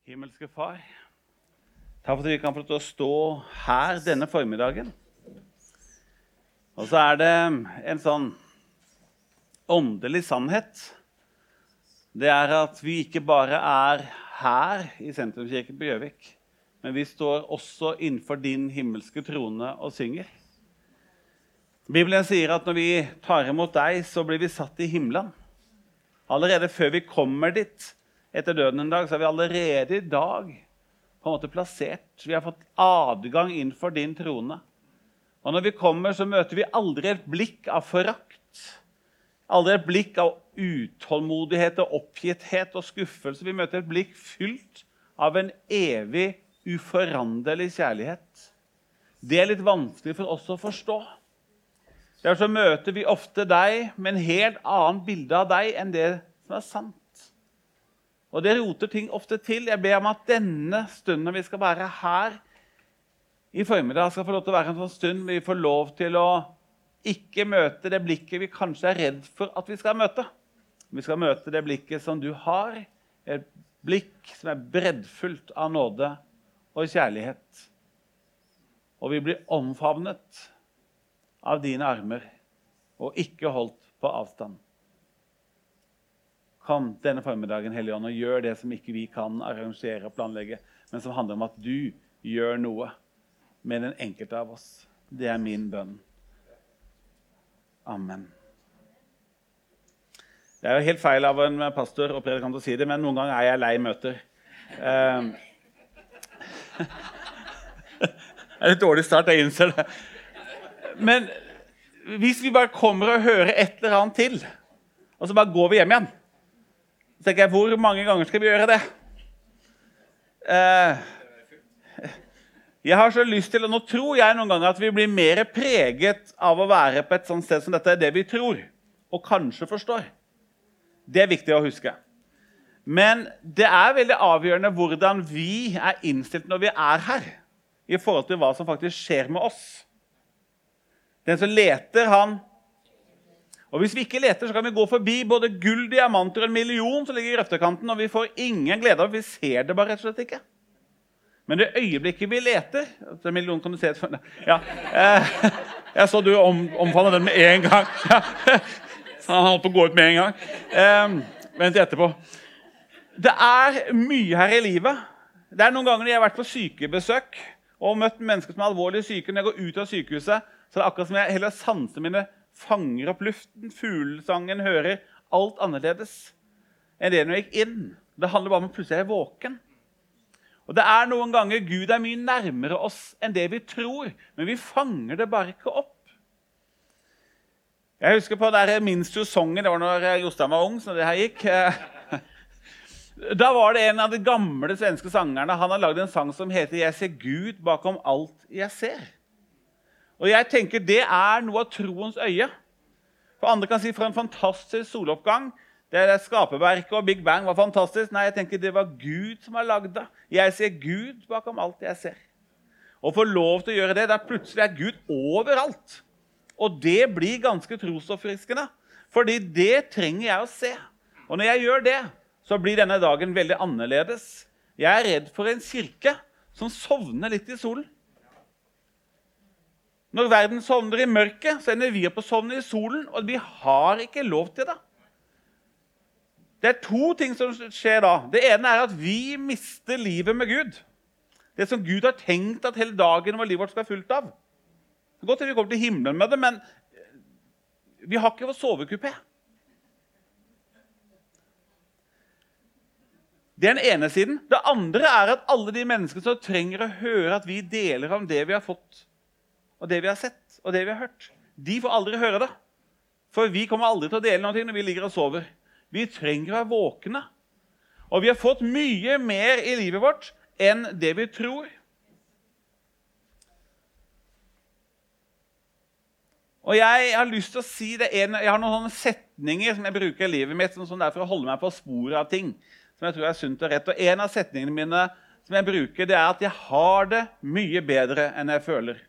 Himmelske Far, takk for at vi kan få lov til å stå her denne formiddagen. Og så det en sånn åndelig sannhet. Det at vi ikke bare her i Sentrumskirken på Gjøvik, men vi står også innenfor din himmelske trone og synger. Bibelen sier at når vi tar imot deg, så blir vi satt i himmelen. Allerede før vi kommer dit, etter døden en dag, så vi allerede i dag på en måte plassert. Vi har fått adgang innenfor din trone. Og når vi kommer, så møter vi aldri et blikk av forakt. Aldri et blikk av utålmodighet og oppgitthet og skuffelse. Vi møter et blikk fylt av en evig, uforanderlig kjærlighet. Det litt vanskelig for oss å forstå. Derfor så møter vi ofte deg med en helt annen bilde av deg enn det som sant. Og det roter ting ofte til. Jeg ber om at denne stunden vi skal være her i formiddag, skal få lov til å være en sånn stund vi får lov til å ikke møte det blikket vi kanskje redd for at vi skal møte. Vi skal møte det blikket som du har, et blikk som breddfullt av nåde og kjærlighet. Og vi blir omfavnet av dine armer og ikke holdt på avstand. Kom denne formiddagen, Hellige Ånd, og gjør det som ikke vi kan arrangere og planlegge, men som handler om at du gjør noe med den enkelte av oss. Det min bønn. Amen. Det jo helt feil av en pastor og predikant å si det, men noen ganger jeg lei møter. Det litt dårlig start, jeg innser det. Men hvis vi bare kommer og hører et eller annet til, og så bare går vi hjem igjen, så tenker jeg, hvor mange ganger skal vi gjøre det? Jeg har så lyst til, og nå tror jeg noen ganger at vi blir mer preget av å være på et sånt sted som dette det vi tror, og kanskje forstår. Det viktig å huske. Men det veldig avgjørende hvordan vi innstilt når vi her, i forhold til hva som faktisk skjer med oss. Den som leter, han. Og hvis vi ikke leter, så kan vi gå forbi både gull, diamanter og 1 million som ligger i røftekanten, og vi får ingen glede av, vi ser det bare rett og slett ikke. Men det øyeblikket vi leter, 1 million kan du se et ja, jeg så du omfavnet den med en gang. Han holdt på å gå ut med en gang. Vent etterpå. Det mye her i livet. Det noen ganger jeg har vært på sykebesøk, og møtt mennesker som alvorlig syke. Når jeg går ut av sykehuset, så det akkurat som jeg heller sanser mine fanger opp luften, fuglesangen hører, alt annerledes enn det når jeg gikk inn. Det handler bare om at plutselig jeg våken. Og det noen ganger Gud mye nærmere oss enn det vi tror, men vi fanger det bare ikke opp. Jeg husker på minst jo songen, det var når Jostein var ung, så det her gikk. Da var det en av de gamle svenske sangerne, han har laget en sang som heter «Jeg ser Gud bakom alt jeg ser». Og jeg tenker det noe av troens øye. For andre kan si for en fantastisk soloppgang. Det skaperverket og Big Bang var fantastisk. Nei, jeg tenker det var Gud som har laget det. Jeg ser Gud bakom alt jeg ser. Og få lov til å gjøre det, plutselig Gud overalt. Og det blir ganske trosoppfriskende. Fordi det trenger jeg å se. Og når jeg gjør det, så blir denne dagen veldig annerledes. Jeg redd for en kirke som sovner litt i solen. Når verden sovner i mørket, så ender vi opp å sovne i solen, og vi har ikke lov til det. Det 2 ting som skjer da. Det ene at vi mister livet med Gud. Det som Gud har tenkt at hele dagen vår liv vårt skal være fullt av. Det går til vi kommer til himmelen med det, men vi har ikke vår sovekupé. Det den ene siden. Det andre at alle de mennesker som trenger å høre at vi deler om det vi har fått, og det vi har sett, og det vi har hørt, de får aldri høre det. For vi kommer aldri til å dele noe når vi ligger og sover. Vi trenger å være våkne. Og vi har fått mye mer i livet vårt enn det vi tror. Og jeg har lyst til å si det jeg har noen sånne setninger som jeg bruker i livet mitt, sånn for å holde meg på sporet av ting, som jeg tror sunt og rett. Og en av setningene mine som jeg bruker, det at jeg har det mye bedre enn jeg føler.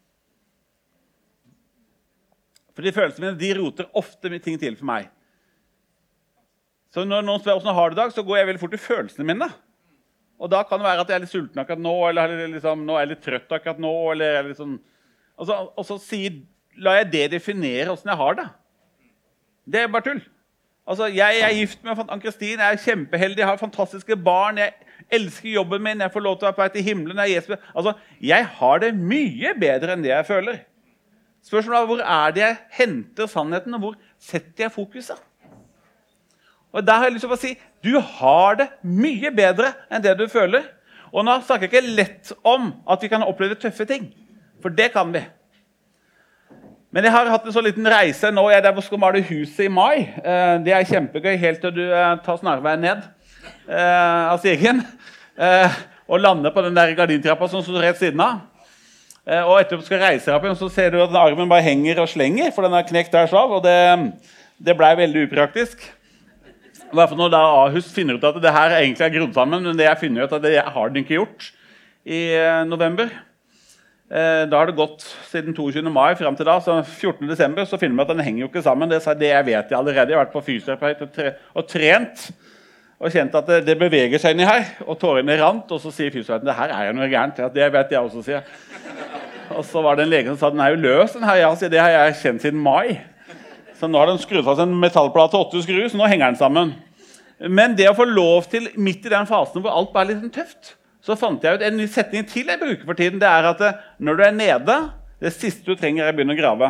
For de følelsene mine, de roter ofte med ting til for meg. Så når noen spør hvordan har du i dag, så går jeg veldig fort til følelsene mine. Og da kan det være at jeg litt sulten akkurat nå, eller liksom, nå jeg litt trøtt akkurat nå, eller liksom, og så lar jeg det definere hvordan jeg har det. Det bare tull. Altså, jeg gift med Ann-Kristin, jeg kjempeheldig, jeg har fantastiske barn, jeg elsker jobben min, jeg får lov til å være på vei til himmelen, altså, jeg har det mye bedre enn det jeg føler. Spørsmålet er, hvor det jeg henter sannheten, og hvor setter jeg fokuset? Og der har jeg lyst til å si, du har det mye bedre enn det du føler. Og nå snakker jeg ikke lett om at vi kan oppleve tøffe ting, for det kan vi. Men jeg har hatt en så liten reise nå, jeg der skal male huset i mai. Det er kjempegøy, helt til du tar snarveien ned av stigen, og lander på den der gardintrappa som står rett siden av. Og etter du skal reise deg opp igjen, så ser du at armen bare henger og slenger, for den har knekt der så av, og det ble veldig upraktisk. I hvert fall når da Ahus finner ut at det her egentlig er grodd sammen, men det jeg finner ut at det har den ikke gjort i november. Da har det gått siden 22. mai frem til da, så 14. desember, så finner vi at den henger jo ikke sammen. Det jeg vet jeg allerede. Jeg har vært på fysioterapeut og trent, og kjent at det beveger seg inn i her, og tårene rant, og så sier fysioterapeuten, det her er jo noe gærent. Ja, det vet jeg også, sier jeg. Og så var det en lege som sa, den er jo løs, den her. Ja, sier, det har jeg kjent siden mai. Så nå har den skrudd fast en metallplate 8 skru, så nå henger den sammen. Men det å få lov til, midt i den fasen hvor alt bare er litt tøft, så fant jeg ut en ny setning til jeg bruker for tiden. Det er at når du er nede, det siste du trenger er å begynne å grave.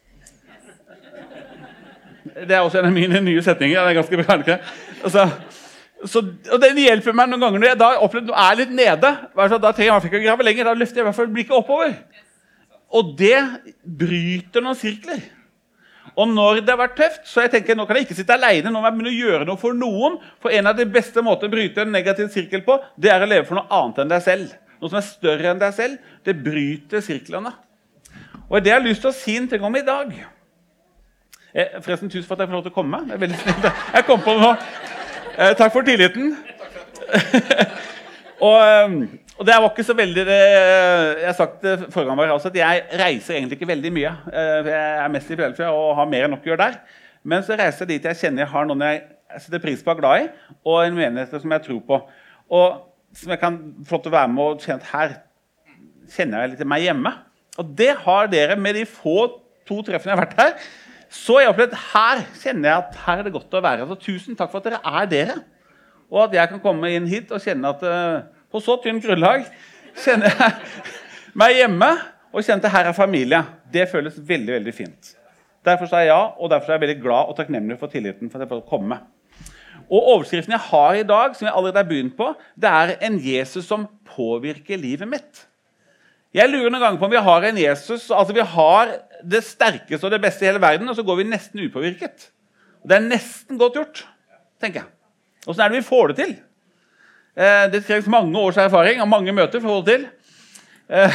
Det er også en av mine nye setninger. Det er ganske bra. Og den hjelper meg noen ganger når jeg da opplever at jeg er litt nede. Da trenger jeg ikke å grave lenger, da løfter jeg i hvert fall blikket oppover. Og det bryter noen sirkler. Og når det har vært tøft, så jeg tenker, nå kan jeg ikke sitte alene, nå må jeg begynne å gjøre noe for noen, for en av de beste måter å bryte en negativ sirkel på, det er å leve for noe annet enn deg selv. Noe som er større enn deg selv, det bryter sirklene. Og det jeg har lyst til å si en ting om i dag. Forresten, tusen for at jeg får lov til å komme. Det er veldig snilt. Jeg kom på det nå. Takk for tilliten. Og det var ikke så veldig, jeg har sagt det forrige gang også, at jeg reiser egentlig ikke veldig mye. Jeg er mest i Philadelphia og har mer enn nok å gjøre der. Men så reiser jeg dit jeg kjenner jeg har noen jeg setter pris på og er glad i, og en menighet som jeg tror på. Og som jeg kan få lov til å være med og kjenne at her kjenner jeg litt meg hjemme. Og det har dere med de få 2 treffene jeg har vært her. Så jeg opplevd her kjenner jeg at her er det godt å være. Så tusen takk for at dere er dere. Og at jeg kan komme inn hit og kjenne at på så tynn grunnlag kjenner jeg meg hjemme og kjenner at her er familie. Det føles veldig, veldig fint. Derfor sa jeg ja, og derfor er jeg veldig glad og takknemlig for tilliten for at jeg får komme. Og overskriften jeg har i dag, som jeg allerede har begynt på, det er en Jesus som påvirker livet mitt. Jeg lurer noen ganger på om vi har en Jesus, altså vi har det sterkeste og det beste i hele verden, og så går vi nesten upåvirket. Og det er nesten godt gjort, tenker jeg. Og sånn er det vi får det til. Det trengs mange års erfaring og mange møter for å holde til.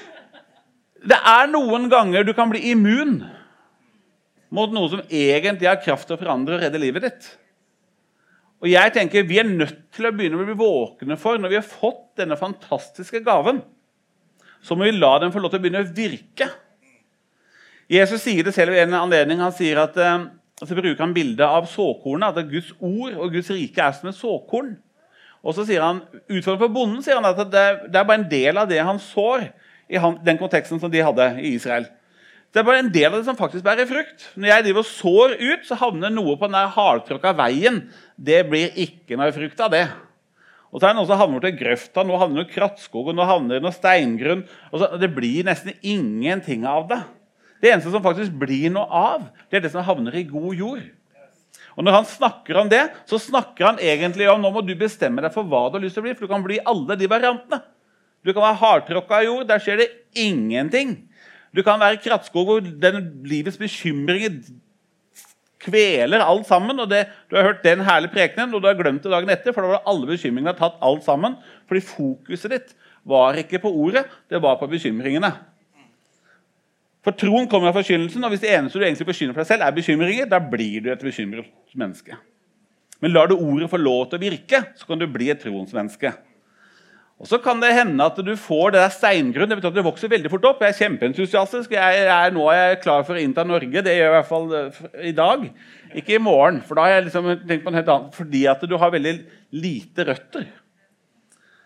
Det er noen ganger du kan bli immun mot noe som egentlig har kraft til å forandre og redde livet ditt. Og jeg tenker vi er nødt til å begynne å bli våkne for når vi har fått denne fantastiske gaven. Så må vi la den få lov til å begynne å virke. Jesus sier det selv i en anledning. Han sier at så bruker han bildet av såkornet, at Guds ord og Guds rike er som en såkorn. Og så sier han, utfordrende på bonden, sier han at det er bare en del av det han sår i den konteksten som de hadde i Israel. Det er bare en del av det som faktisk bærer frukt. Når jeg driver og sår ut, så havner noe på den der hardtråkka veien. Det blir ikke noe frukt av det. Og så er det noe som havner til grøfta, nå havner det noe krattskog, og nå havner det noe steingrunn. Og så, det blir nesten ingenting av det. Det eneste som faktisk blir noe av, det er det som havner i god jord. Og når han snakker om det, så snakker han egentlig om nå må du bestemme deg for hva du har lyst til å bli, for du kan bli alle de variantene. Du kan være hardtråkka jord, der skjer det ingenting. Du kan være krattskog, hvor livets bekymringer kveler alt sammen, og du har hørt den herlige prekenen, og du har glemt det dagen etter, for da var alle bekymringene tatt alt sammen, fordi fokuset ditt var ikke på ordet, det var på bekymringene. For troen kommer av forkynnelsen, og hvis det eneste du egentlig forkynner for deg selv er bekymringer, da blir du et bekymret menneske. Men lar du ordet få lov til å virke, så kan du bli et troens menneske. Og så kan det hende at du får det der steingrunn, det betyr at det vokser veldig fort opp. Jeg er kjempeentusiastisk, nå er jeg klar for å innta Norge, det gjør jeg i hvert fall i dag, ikke i morgen, for da har jeg liksom tenkt på en helt annen, fordi at du har veldig lite røtter.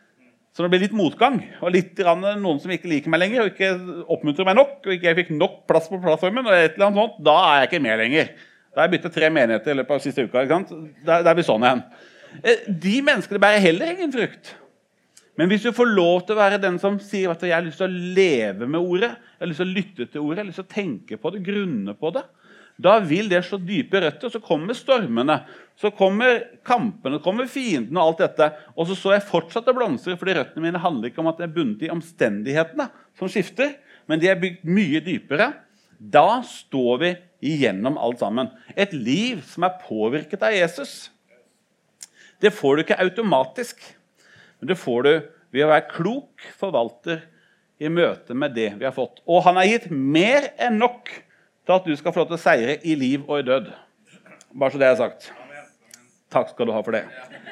Så det blir litt motgang, og litt noen som ikke liker meg lenger, og ikke oppmuntrer meg nok, og ikke jeg fikk nok plass på plattformen, og et eller annet sånt, da er jeg ikke med lenger. Da har jeg byttet 3 menigheter i løpet av siste uka, ikke sant? Da er vi sånn igjen. De menneskene bærer heller ingen frukt. Men hvis du får lov til å være den som sier at jeg har lyst til å leve med ordet, jeg har lyst til å lytte til ordet, jeg har lyst til å tenke på det, grunne på det, da vil det slå dype røtter, så kommer stormene, så kommer kampene, så kommer fiendene og alt dette, og så jeg fortsatt å blomstre, fordi røttene mine handler ikke om at jeg er bundet i omstendighetene som skifter, men de er bygd mye dypere. Da står vi igjennom alt sammen. Et liv som er påvirket av Jesus. Det får du ikke automatisk, men det får du ved å være klok forvalter i møte med det vi har fått. Og han har gitt mer enn nok til at du skal få lov til å seire i liv og i død. Bare så det er sagt. Takk skal du ha for det.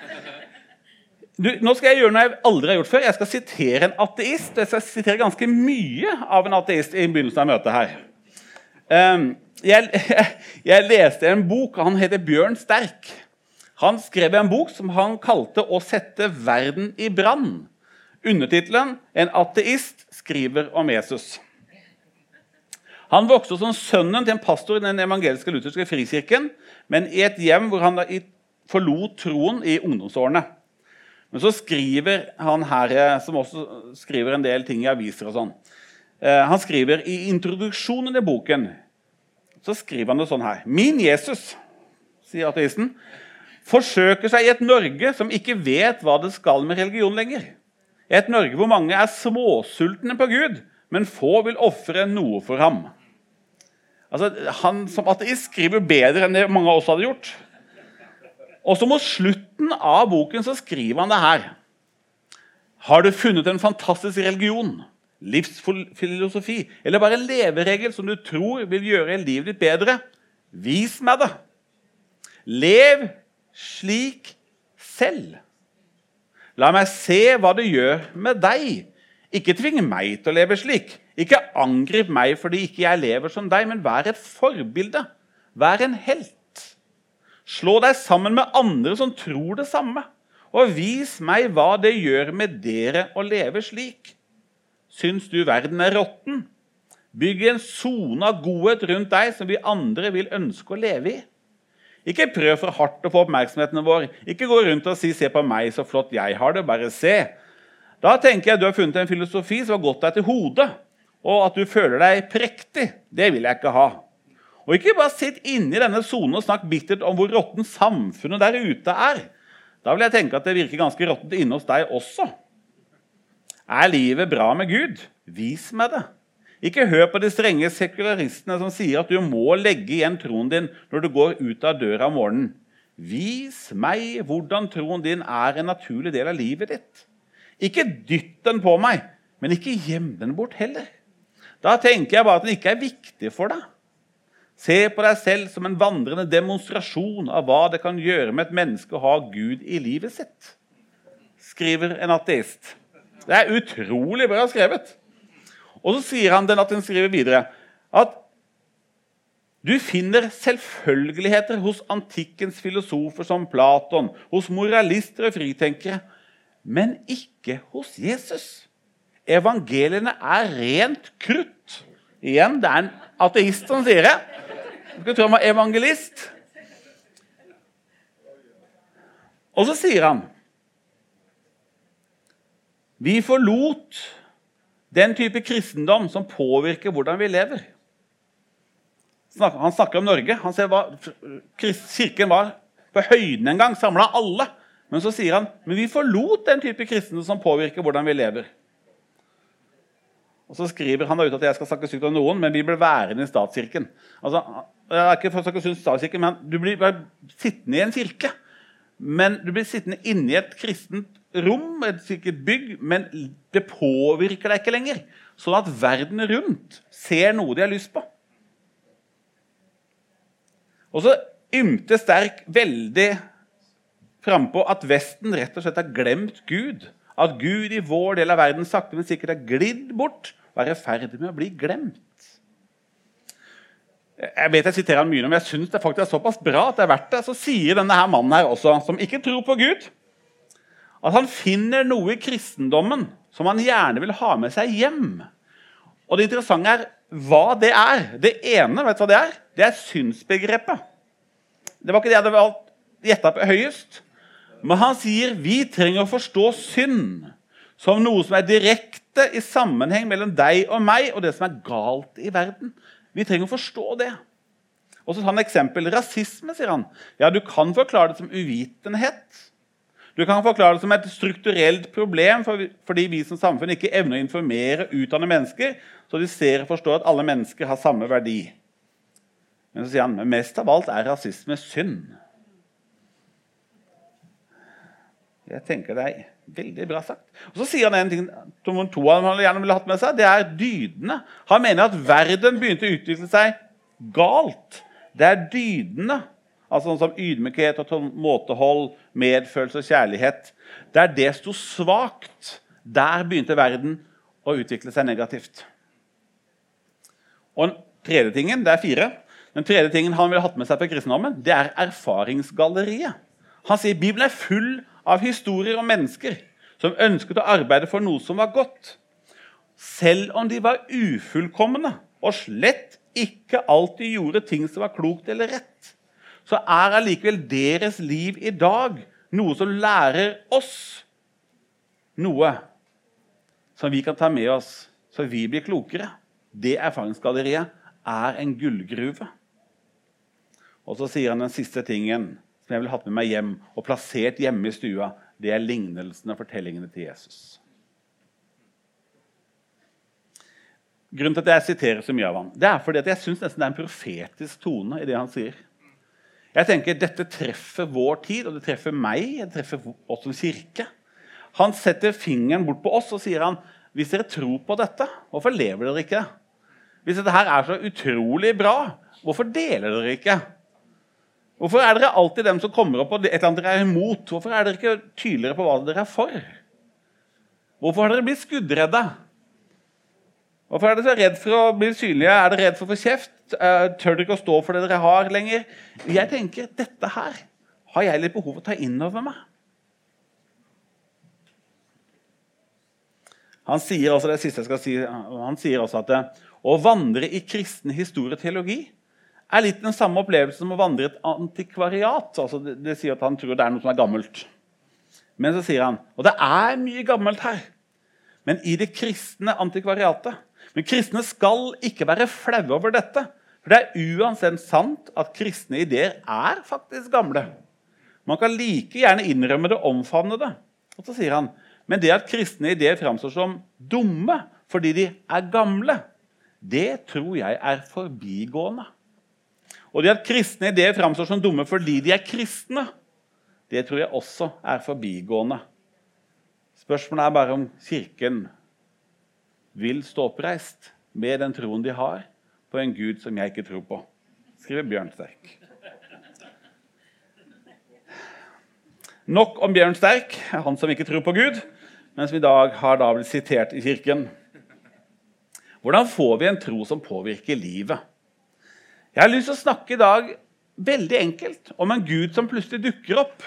Nå skal jeg gjøre noe jeg aldri har gjort før. Jeg skal sitere en ateist. Jeg skal sitere ganske mye av en ateist i begynnelsen av møtet her. Jeg leste en bok, han heter Bjørn Sterk. Han skrev en bok som han kalte «Å sette verden i brann». Undertitelen «En ateist skriver om Jesus». Han vokste som sønnen til en pastor i den evangeliske lutherske frikirken, men i et hjem hvor han forlot troen i ungdomsårene. Men så skriver han her, som også skriver en del ting i aviser og sånn. Han skriver i introduksjonen i boken, så skriver han det sånn her. «Min Jesus», sier ateisten, forsøker seg i et Norge som ikke vet hva det skal med religion lenger. Et Norge hvor mange er småsultne på Gud, men få vil offre noe for ham. Altså, han som ateist skriver bedre enn det mange av oss hadde gjort. Og så mot slutten av boken så skriver han det her. Har du funnet en fantastisk religion, livsfilosofi, eller bare en leveregel som du tror vil gjøre livet ditt bedre? Vis meg det. Lev slik selv. La meg se hva det gjør med deg. Ikke tving meg til å leve slik. Ikke angrip meg fordi ikke jeg lever som deg, men vær et forbilde. Vær en helt. Slå deg sammen med andre som tror det samme, og vis meg hva det gjør med dere å leve slik. Syns du verden er rotten? Bygg en zone av godhet rundt deg som vi andre vil ønske å leve i. Ikke prøv for hardt å få oppmerksomheten vår. Ikke gå rundt og si, se på meg så flott jeg har det, bare se. Da tenker jeg at du har funnet en filosofi som har gått deg til hodet, og at du føler deg prektig. Det vil jeg ikke ha. Og ikke bare sitt inne i denne zonen og snakk bittert om hvor rotten samfunnet der ute er. Da vil jeg tenke at det virker ganske råttent inne hos deg også. Er livet bra med Gud? Vis meg det. Ikke hør på de strenge sekularistene som sier at du må legge igjen troen din når du går ut av døra om morgenen. Vis meg hvordan troen din er en naturlig del av livet ditt. Ikke dytt den på meg, men ikke gjem den bort heller. Da tenker jeg bare at den ikke er viktig for deg. Se på deg selv som en vandrende demonstrasjon av hva det kan gjøre med et menneske å ha Gud i livet sitt, skriver en ateist. Det er utrolig bra skrevet. Og så sier han den at den skriver videre, at du finner selvfølgeligheter hos antikkens filosofer som Platon, hos moralister og fritenkere, men ikke hos Jesus. Evangeliene er rent krutt. Igjen, det er en ateist som sier det. Du skal tro han var evangelist. Og så sier han, vi forlot den type kristendom som påvirker hvordan vi lever. Han snakker om Norge. Han ser hva kirken var på høyden en gang, samlet alle. Men så sier han, men vi forlot den type kristendom som påvirker hvordan vi lever. Og så skriver han ut at jeg skal snakke sykt om noen, men vi blir værende i statskirken. Altså, jeg er ikke for å snakke sykt om statskirken, men du blir bare sittende i en kirke. Men du blir sittende inne i et kristent rom, et sikkert bygg, men det påvirker deg ikke lenger. Sånn at verden rundt ser noe de har lyst på. Og så ymte Sterk veldig frempå at Vesten rett og slett har glemt Gud. At Gud i vår del av verden sakte, men sikkert har glidd bort og er i ferd med å bli glemt. Jeg vet jeg siterer han mye, men jeg synes det faktisk er såpass bra at det er verdt det. Så sier denne her mannen her også, som ikke tror på Gud, at han finner noe i kristendommen som han gjerne vil ha med seg hjem. Og det interessante hva det er. Det ene, vet du hva det er? Det er synsbegrepet. Det var ikke det jeg hadde valgt gjettet på høyest. Men han sier, vi trenger å forstå synd som noe som er direkte i sammenheng mellom deg og meg, og det som er galt i verden. Vi trenger å forstå det. Og så tar han eksempel. Rasisme, sier han. Ja, du kan forklare det som uvitenhet. Du kan forklare det som et strukturelt problem, fordi vi som samfunn ikke evner å informere og utdanne mennesker, så de ser og forstår at alle mennesker har samme verdi. Men så sier han, mest av alt er rasisme synd. Jeg tenker det er veldig bra sagt. Og så sier han en ting, nummer 2 han gjerne ville hatt med seg, det er dydene. Han mener at verden begynte å utvikle seg galt. Det er dydene, altså sånn som ydmykhet og måtehold, medfølelse og kjærlighet. Der det stod svagt, der begynte verden å utvikle seg negativt. Og den tredje tingen, det er 4. Den tredje tingen han ville hatt med seg på kristendommen, det er erfaringsgalleriet. Han sier Bibelen er full av historier om mennesker som ønsket å arbeide for noe som var godt. Selv om de var ufullkomne og slett ikke alltid gjorde ting som var klokt eller rett, så er allikevel deres liv i dag noe som lærer oss noe som vi kan ta med oss, så vi blir klokere. Det erfaringsgalleriet er en gullgruve. Og så sier han den siste tingen som jeg vil ha med meg hjem og plassert hjemme i stua, det er lignelsene og fortellingene til Jesus. Grunnen til at jeg siterer så mye av ham, det er fordi at jeg synes nesten det er en profetisk tone i det han sier. Jeg tenker dette treffer vår tid, og det treffer meg, det treffer oss som kirke. Han setter fingeren bort på oss og sier han, hvis dere tror på dette, hvorfor lever dere ikke? Hvis dette her er så utrolig bra, hvorfor deler dere ikke? Hvorfor er dere alltid dem som kommer opp på et eller annet dere er imot? Hvorfor er dere ikke tydeligere på hva dere er for? Hvorfor har dere blitt skuddredde? Hvorfor er dere så redd for å bli synlige? Er dere redd for å få kjeft? Tør dere ikke å stå for det dere har lenger? Jeg tenker, dette her har jeg litt behov for å ta inn over meg. Han sier også, det siste jeg skal si, han sier også at å vandre i kristen historieteologi er litt den samme opplevelsen som å vandre i et antikvariat. Altså det sier at han tror det er noe som er gammelt. Men så sier han, og det er mye gammelt her, men i det kristne antikvariatet. Men kristne skal ikke være flaue over dette, for det er uansett sant at kristne ideer er faktisk gamle. Man kan like gjerne innrømme det, omfavne det. Og så sier han, men det at kristne ideer framstår som dumme fordi de er gamle, det tror jeg er forbigående. Og det at kristne ideer framstår som dumme fordi de er kristne, det tror jeg også er forbigående. Spørsmålet er bare om kirken vil stå oppreist med den troen de har på en Gud som jeg ikke tror på. Skriver Bjørn Sterk. Nok om Bjørn Sterk, han som ikke tror på Gud, men som i dag har da blitt sitert i kirken. Hvordan får vi en tro som påvirker livet? Jeg har lyst til å snakke i dag veldig enkelt om en Gud som plutselig dukker opp.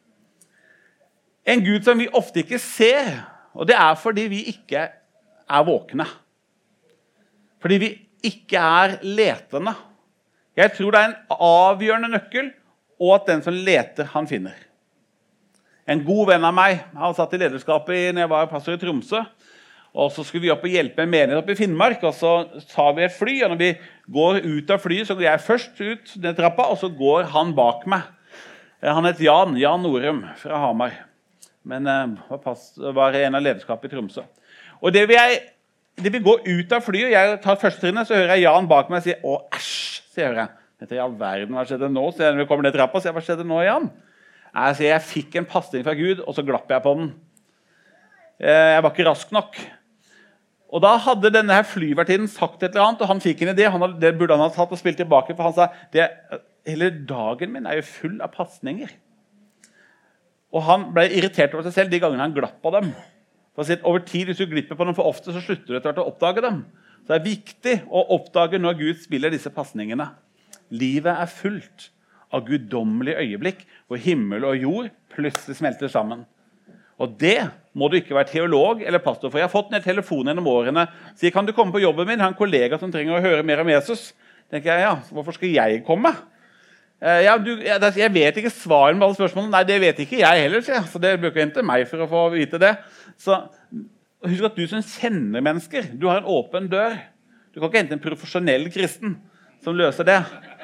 En Gud som vi ofte ikke ser, og det er fordi vi ikke er våkne. Fordi vi ikke er letende. Jeg tror det er en avgjørende nøkkel, og at den som leter, han finner. En god venn av meg, han satt i lederskapet når jeg var pastor i Tromsø, og så skulle vi opp og hjelpe en menighet opp i Finnmark, og så tar vi et fly, og når vi går ut av flyet, så går jeg først ut den trappa, og så går han bak meg. Han heter Jan Norum fra Hamar, men var en av lederskapet i Tromsø. Og det vi går ut av flyet, jeg tar første trinnet, så hører jeg Jan bak meg og sier, «Å, æsj», sier jeg. Dette er i all verden, hva skjedde nå? Så når vi kommer ned trappa, sier jeg, hva skjedde nå, Jan? Jeg fikk en pasning fra Gud, og så glapp jeg på den. Jeg var ikke rask nok. Og da hadde denne her flyvertiden sagt et eller annet, og han fikk en idé, det burde han ha tatt og spilt tilbake, for han sa, hele dagen min er jo full av pasninger. Og han ble irritert over seg selv de gangene han glapp på dem. For å si, over tid, hvis du glipper på dem for ofte, så slutter du etter hvert å oppdage dem. Så det er viktig å oppdage når Gud spiller disse pasningene. Livet er fullt av guddommelige øyeblikk, hvor himmel og jord plutselig smelter sammen. Og det må du ikke være teolog eller pastor, for jeg har fått en telefon gjennom årene, sier, kan du komme på jobben min? Jeg har en kollega som trenger å høre mer om Jesus. Tenker jeg, ja, hvorfor skal jeg komme? Jeg vet ikke svaren på alle spørsmålene. Nei, det vet ikke jeg heller, så det bør ikke hente meg for å få vite det. Så husk at du som kjenner mennesker, du har en åpen dør. Du kan ikke hente en profesjonell kristen som løser det.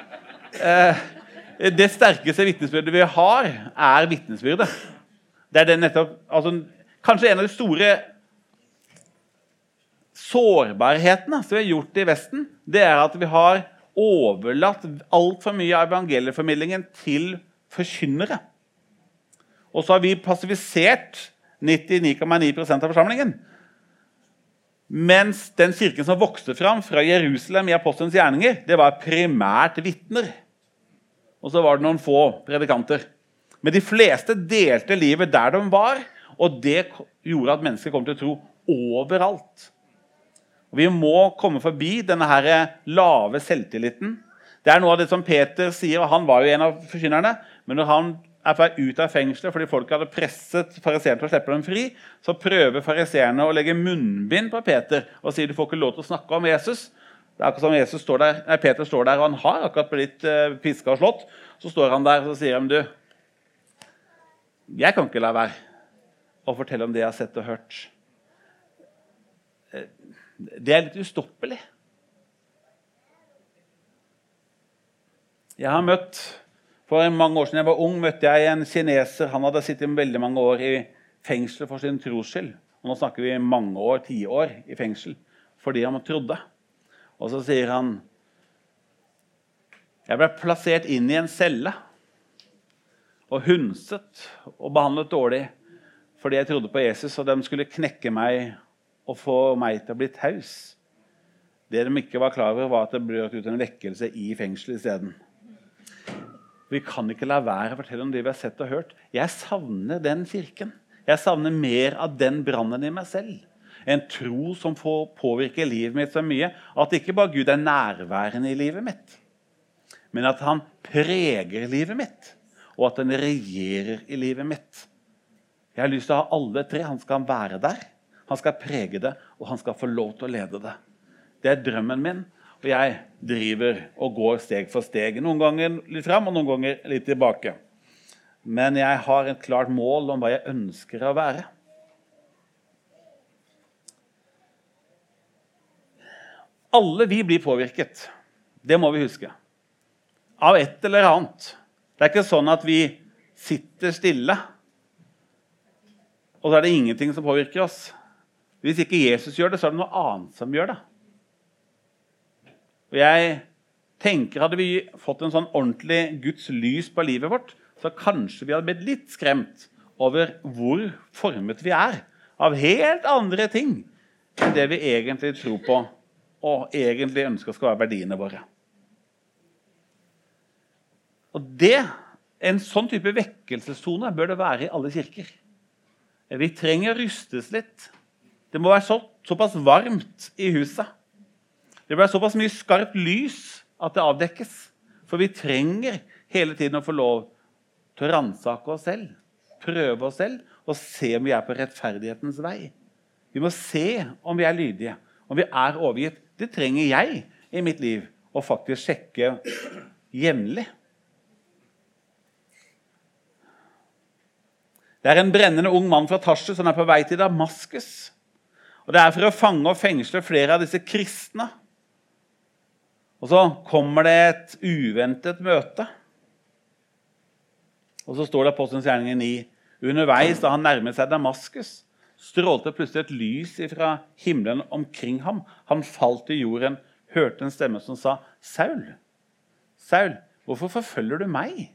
Det sterkeste vitnesbyrdet vi har, er vitnesbyrdet. Det er det nettopp, altså, kanskje en av de store sårbarhetene som vi har gjort i Vesten, det er at vi har overlatt alt for mye av evangelieformidlingen til forkynnere. Og så har vi passivisert 99,9% av forsamlingen. Mens den kirken som vokste fram fra Jerusalem i apostelens gjerninger, det var primært vittner. Og så var det noen få predikanter. Men de fleste delte livet der de var, og det gjorde at mennesker kom til å tro overalt. Og vi må komme forbi denne her lave selvtilliten. Det er noe av det som Peter sier, og han var jo en av forkynnerne, men når han er på vei ut av fengslet fordi folk hadde presset fariseerne til å slippe dem fri, så prøver fariseerne å legge munnbind på Peter og sier du får ikke lov til å snakke om Jesus. Det er akkurat som Peter står der, og han har akkurat blitt pisket og slått. Så står han der og sier han, du, jeg kan ikke la være å fortelle om det jeg har sett og hørt. Det er litt ustoppelig. Jeg har møtt, for mange år siden jeg var ung, møtte jeg en kineser. Han hadde sittet veldig mange år i fengsel for sin trosskyld. Og nå snakker vi mange år, 10 år i fengsel, fordi han trodde. Og så sier han, jeg ble plassert inn i en celle, og hunset og behandlet dårlig, fordi jeg trodde på Jesus, og de skulle knekke meg og få meg til å bli taus. Det de ikke var klar over, var at det brøt ut en vekkelse i fengsel i stedet. Vi kan ikke la være å fortelle om det vi har sett og hørt. Jeg savner den kirken. Jeg savner mer av den brannen i meg selv. En tro som får påvirke livet mitt så mye, at ikke bare Gud er nærværende i livet mitt, men at han preger livet mitt, og at han regjerer i livet mitt. Jeg har lyst til å ha alle tre. Han skal være der, han skal prege det, og han skal få lov til å lede det. Det er drømmen min, og jeg driver og går steg for steg. Noen ganger litt frem, og noen ganger litt tilbake. Men jeg har et klart mål om hva jeg ønsker å være. Alle vi blir påvirket. Det må vi huske. Av et eller annet. Det er ikke sånn at vi sitter stille, og så er det ingenting som påvirker oss. Hvis ikke Jesus gjør det, så er det noe annet som gjør det. Og jeg tenker, hadde vi fått en sånn ordentlig Guds lys på livet vårt, så kanskje vi hadde blitt litt skremt over hvor formet vi er av helt andre ting enn det vi egentlig tror på og egentlig ønsker skal være verdiene våre. Og en sånn type vekkelseszone bør det være i alle kirker. Vi trenger å rystes litt. Det må være såpass varmt i huset. Det blir såpass mye skarpt lys at det avdekkes. For vi trenger hele tiden å få lov til å ransake oss selv, prøve oss selv, og se om vi er på rettferdighetens vei. Vi må se om vi er lydige, om vi er overgitt. Det trenger jeg i mitt liv, å faktisk sjekke jevnlig. Det er en brennende ung mann fra Tarsus som er på vei til Damaskus. Og det er for å fange og fengsle flere av disse kristne. Og så kommer det et uventet møte. Og så står det Apostelens gjerninger 9. Underveis da han nærmet seg Damaskus, strålte plutselig et lys fra himmelen omkring ham. Han falt til jorden, hørte en stemme som sa, Saul, Saul, hvorfor forfølger du meg?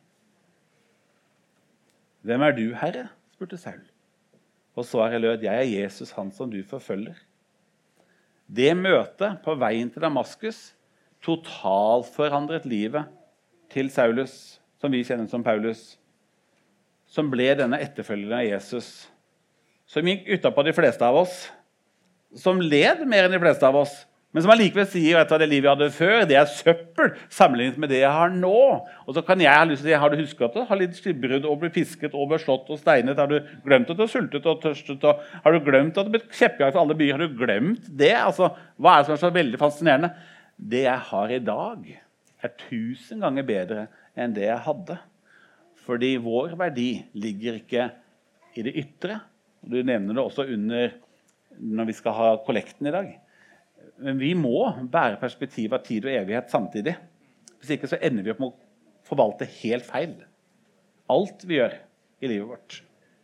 Hvem er du, Herre? Spurte Saul. Og svaret lød, jeg er Jesus, han som du forfølger. Det møtet på veien til Damaskus totalt forandret livet til Saulus, som vi kjenner som Paulus, som ble denne etterfølgeren av Jesus, som gikk utenpå de fleste av oss, som led mer enn de fleste av oss, Men som allikevel sier at det livet jeg hadde før, det søppel sammenlignet med det jeg har nå. Og så kan jeg ha lyst til å si, har du husket det? Har litt skibbrud og blitt fisket og beslått og steinet? Har du glemt at du har sultet og tørstet? Og har du glemt at du har blitt kjeppjagt for alle byer? Har du glemt det? Altså, hva det som så veldig fascinerende? Det jeg har i dag 1000 ganger bedre enn det jeg hadde. Fordi vår verdi ligger ikke i det ytre. Du nevner det også under når vi skal ha kollekten i dag. Men vi må bære perspektiv av tid og evighet samtidig. Hvis ikke så ender vi opp med å forvalte helt feil. Alt vi gjør i livet vårt.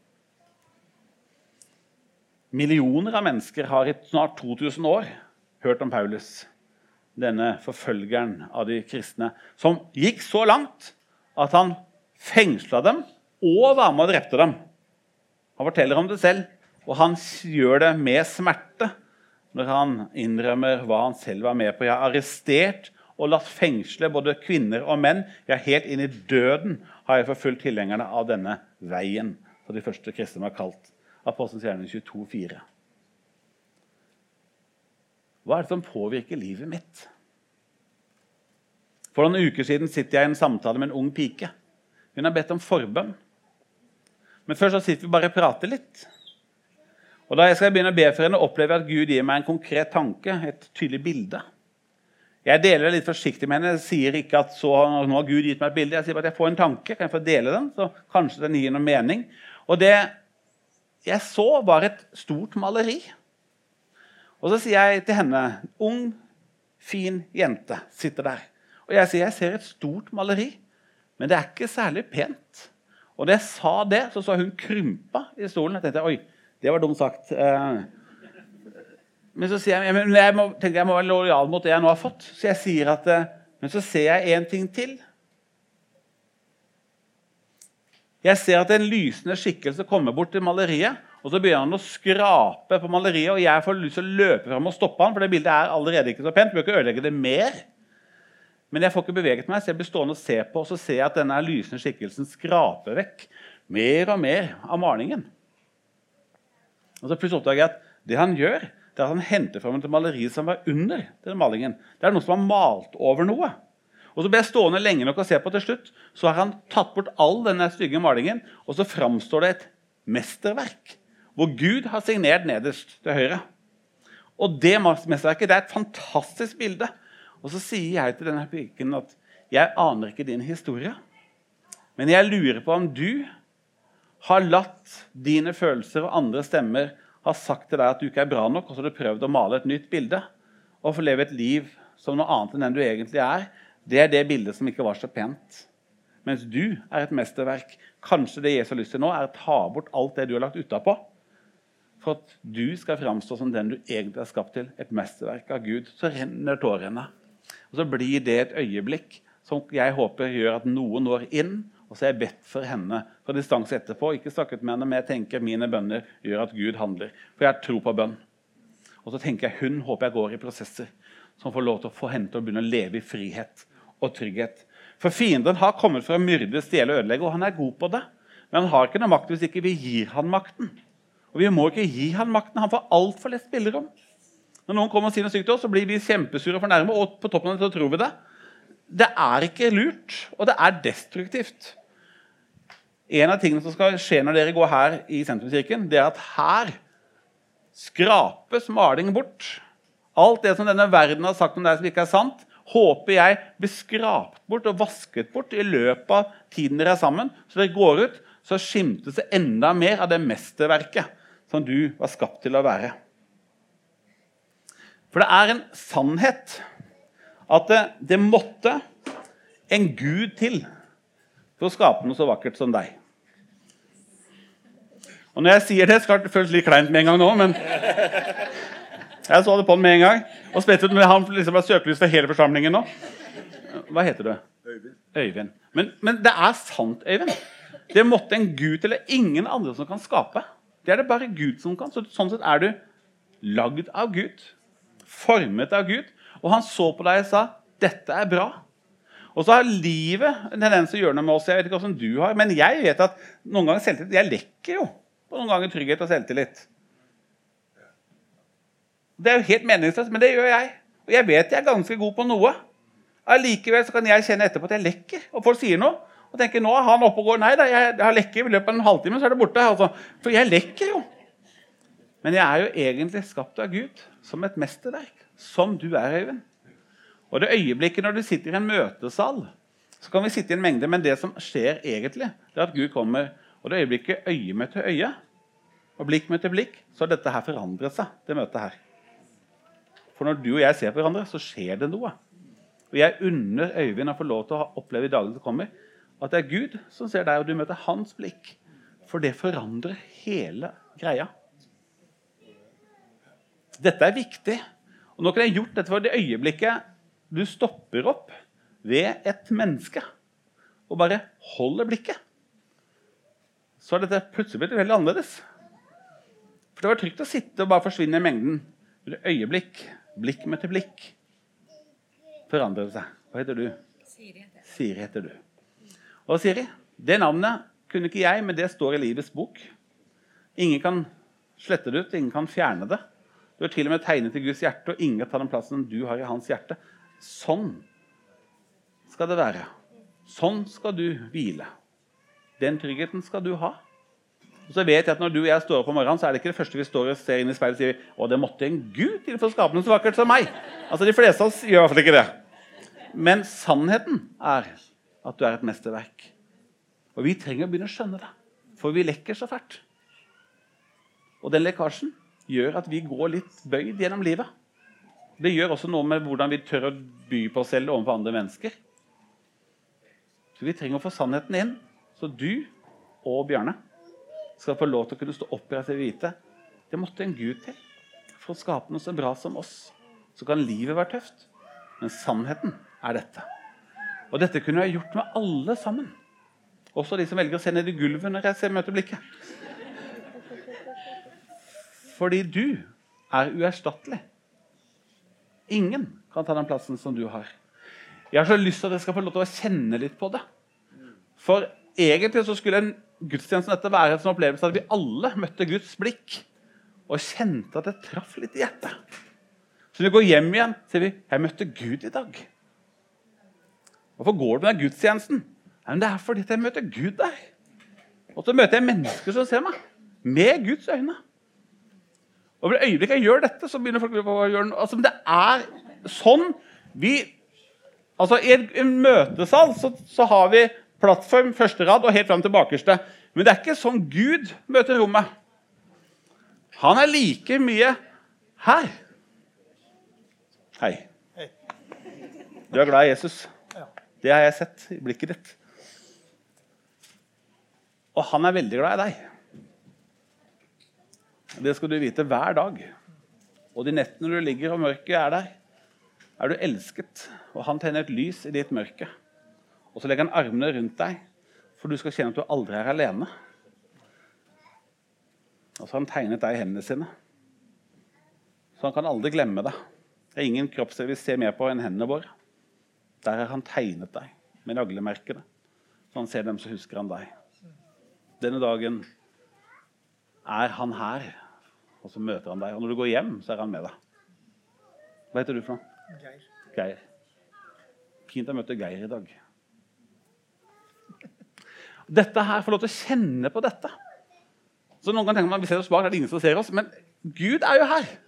Millioner av mennesker har i snart 2000 år hørt om Paulus, denne forfølgeren av de kristne, som gikk så langt at han fengslet dem og var med og drepte dem. Han forteller om det selv, og han gjør det med smerte når han innrømmer hva han selv var med på. Jeg har arrestert og latt fengsle både kvinner og menn. Jeg helt inn i døden har jeg forfulgt tilhengerne av denne veien, som de første kristne var kalt. Apostelens gjerning 22,4. Hva det som påvirker livet mitt? For noen uker siden sitter jeg i en samtale med en ung pike. Hun har bedt om forbønn. Men først så sitter vi bare og prater litt. Og da jeg skal begynne å be for henne, opplever jeg at Gud gir meg en konkret tanke, et tydelig bilde. Jeg deler det litt forsiktig med henne. Jeg sier ikke at nå har Gud gitt meg et bilde. Jeg sier bare at jeg får en tanke, kan jeg få dele den, så kanskje den gir noe mening. Og det jeg så var et stort maleri. Og så sier jeg til henne, ung, fin jente sitter der. Og jeg sier, jeg ser et stort maleri, men det er ikke særlig pent. Og da jeg sa det, så hun krympa i stolen. Jeg tenkte, oi, det var dumt sagt. Men så sier jeg, jeg må være lojal mot det jeg nå har fått. Så jeg sier at, men så ser jeg en ting til. Jeg ser at en lysende skikkelse kommer bort til maleriet, og så begynner han å skrape på maleriet, og jeg får lyst til å løpe frem og stoppe han, for det bildet er allerede ikke så pent. Vi bør ikke ødelegge det mer. Men jeg får ikke beveget meg, så jeg blir stående og se på, og så ser jeg at denne lysende skikkelsen skraper vekk mer og mer av malingen. Og så plutselig oppdager jeg at det han gjør, det er at han henter frem et maleri som var under denne malingen. Det er noe som har malt over noe. Og så ble jeg stående lenge nok og se på til slutt, så har han tatt bort all denne stygge malingen, og så framstår det et mesterverk, hvor Gud har signert nederst til høyre. Og det mesterverket, det er et fantastisk bilde. Og så sier jeg til denne piken at jeg aner ikke din historie, men jeg lurer på om du har latt dine følelser og andre stemmer ha sagt til deg at du ikke er bra nok, og så har du prøvd å male et nytt bilde, og få leve et liv som noe annet enn den du egentlig er. Det er det bildet som ikke var så pent. Mens du er et mesterverk. Kanskje det Jesus har lyst til nå er å ta bort alt det du har lagt utenpå, for at du skal fremstå som den du egentlig er skapt til, et mesterverk av Gud. Så renner tårene. Og så blir det et øyeblikk som jeg håper gjør at noen når inn, og så har jeg bedt for henne fra distanse etterpå, ikke snakket med henne, men jeg tenker mine bønner gjør at Gud handler. For jeg har tro på bønn. Og så tenker jeg, hun håper jeg går i prosesser som får lov til å få henne til å begynne å leve i frihet og trygghet. For fienden har kommet for å myrde, stjele og ødelegge, og han er god på det. Men han har ikke noe makt hvis ikke vi gir han makten. Og vi må ikke gi han makten, han får alt for lett spillerom. Når noen kommer og sier noe sykt til oss, så blir vi kjempesure og fornærme, og på toppen av det så tror vi det. Det er ikke lurt, og det er destruktivt. En av tingene som skal skje når dere går her i Sentrumskirken, det er at her skrapes maling bort. Alt det som denne verden har sagt om deg som ikke er sant, håper jeg blir skrapt bort og vasket bort i løpet av tiden dere er sammen. Så dere går ut, så skimtes det enda mer av det mesterverket som du var skapt til å være. For det er en sannhet at det måtte en Gud til for å skape noe så vakkert som deg. Og når jeg sier det, skal det føles litt kleint med en gang nå, men jeg så det på den med en gang. Og spesielt når han liksom var søkelys for hele forsamlingen nå. Hva heter du? Øyvind. Men det er sant, Øyvind. Det måtte en Gud til, eller ingen andre som kan skape. Det er det bare Gud som kan. Så sånn sett er du lagd av Gud, formet av Gud. Og han så på deg og sa, dette er bra. Og så har livet en tendens til å gjøre noe med oss. Jeg vet ikke hvordan du har, men jeg vet at noen ganger selvtillit, jeg lekker jo på noen ganger trygghet og selvtillit. Det er jo helt meningsløst, men det gjør jeg. Og jeg vet jeg er ganske god på noe. Allikevel så kan jeg kjenne etterpå at jeg lekker, og folk sier noe. Og tenker, nå er han oppe og går. Nei da, jeg har lekker i løpet av en halvtime, så er det borte. Altså. For jeg lekker jo. Men jeg er jo egentlig skapt av Gud som et mesterverk, som du er, Øyvind. Og det øyeblikket når du sitter i en møtesal, så kan vi sitte i en mengde, men det som skjer egentlig, det er at Gud kommer, og det øyeblikket øye møter øye, og blikk møter blikk, så har dette her forandret seg, det møtet her. For når du og jeg ser på hverandre, så skjer det noe. Og jeg unner Øyvind å få lov til å oppleve i dagen som kommer, at det er Gud som ser deg, og du møter hans blikk. For det forandrer hele greia. Dette er viktig. Og nå kan jeg gjort dette for det øyeblikket du stopper opp ved et menneske og bare holder blikket. Så er dette plutselig blitt veldig annerledes. For det var trygt å sitte og bare forsvinne i mengden. Det øyeblikk, blikk møter blikk, forandrer seg. Hva heter du? Siri heter du. Og Siri, det navnet kunne ikke jeg, men det står i livets bok. Ingen kan slette det ut, ingen kan fjerne det. Du har til og med tegnet i Guds hjerte, og ingen tar den plassen du har i hans hjerte. Sånn skal det være. Sånn skal du hvile. Den tryggheten skal du ha. Og så vet jeg at når du og jeg står opp om morgenen, så er det ikke det første vi står og ser inn i speilet og sier, å, det måtte en Gud til for å skape noe så vakkert som meg. Altså, de fleste av oss gjør i hvert fall ikke det. Men sannheten er at du er et mesterverk. Og vi trenger å begynne å skjønne det, for vi lekker så fælt. Og den lekkasjen gjør at vi går litt bøyd gjennom livet. Det gjør også noe med hvordan vi tør å by på oss selv overfor andre mennesker. Så vi trenger å få sannheten inn, så du og Bjarne skal få lov til å kunne stå opp i til å vite, det måtte en Gud til for å skape noe så bra som oss. Så kan livet være tøft, men sannheten er dette. Og dette kunne jeg gjort med alle sammen. Også de som velger å se ned i gulvet når jeg ser møteblikket. Fordi du er uerstattelig. Ingen kan ta den plassen som du har. Jeg har så lyst til at jeg skal få lov til å kjenne litt på det. For egentlig så skulle en gudstjeneste dette være en sånn opplevelse at vi alle møtte Guds blikk og kjente at det traff litt i hjertet. Så når vi går hjem igjen, sier vi, jeg møtte Gud i dag. Hvorfor går det med den gudstjenesten? Ja, men det er fordi jeg møter Gud der. Og så møter jeg mennesker som ser meg med Guds øyne. Og ved øyeblikket jeg gjør dette, så begynner folk å gjøre noe. Altså, det er sånn altså i en møtesal så har vi plattform, første rad og helt frem til bakerste. Men det er ikke sånn Gud møter rommet. Han er like mye her. Hei. Du er glad i Jesus. Det har jeg sett i blikket ditt. Og han er veldig glad i deg. Det skal du vite hver dag. Og de nettene du ligger og mørket er der, er du elsket. Og han tenner et lys i ditt mørke. Og så legger han armene rundt deg, for du skal kjenne at du aldri er alene. Og så har han tegnet deg i hendene sine. Så han kan aldri glemme deg. Det er ingen kroppsdel vi ser mer på enn hendene våre. Der har han tegnet deg med naglemerkene. Så han ser dem, så husker han deg. Denne dagen er han her, og så møter han deg. Og når du går hjem, så er han med deg. Hva heter du for noe? Geir. Geir. Fint å møte Geir i dag. Dette her, får lov til å kjenne på dette. Så noen ganger tenker man, vi ser oss bak, det er ingen som ser oss, men Gud er jo her.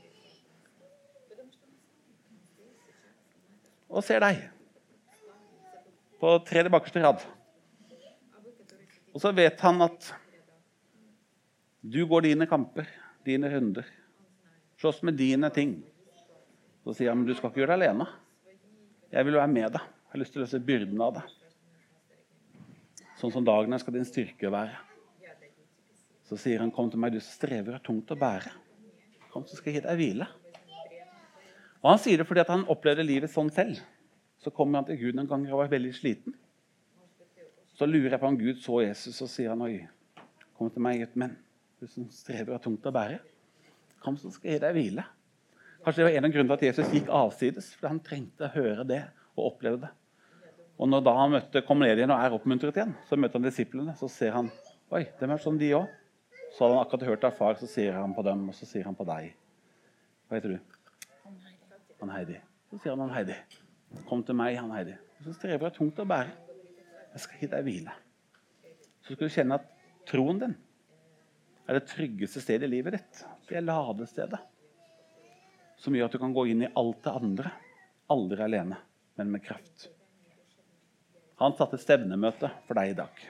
Og ser deg. På tredje bakerste rad. Og så vet han at du går dine kamper, dine runder. Slåss med dine ting. Så sier han, men du skal ikke gjøre det alene. Jeg vil være med deg. Jeg har lyst til å løse byrden av deg. Sånn som dagene skal din styrke være. Så sier han, kom til meg, du strever og tungt å bære. Kom, så skal jeg gi deg hvile. Og han sier det fordi at han opplevde livet sånn selv. Så kommer han til Gud en gang og var veldig sliten. Så lurer jeg på om Gud så Jesus og sier han, oi, kom til meg, et menn. Du som strever og tungt å bære. Kom, så skal jeg gi deg hvile. Kanskje det var en av grunnene til at Jesus gikk avsides, fordi han trengte å høre det og oppleve det. Og når da han kom ned igjen og er oppmuntret igjen, så møter han disiplene, så ser han, oi, de er sånn de også. Så hadde han akkurat hørt av far, så sier han på dem, og så sier han på deg. Hva heter du? han Heidi. Så sier han Heidi, kom til meg, han Heidi. Så strever jeg tungt å bære. Jeg skal gi deg hvile. Så skal du kjenne at troen din er det tryggeste stedet i livet ditt. Det er ladestedet. Som gjør at du kan gå inn i alt det andre. Aldri alene, men med kraft. Han satte et stevnemøte for deg i dag.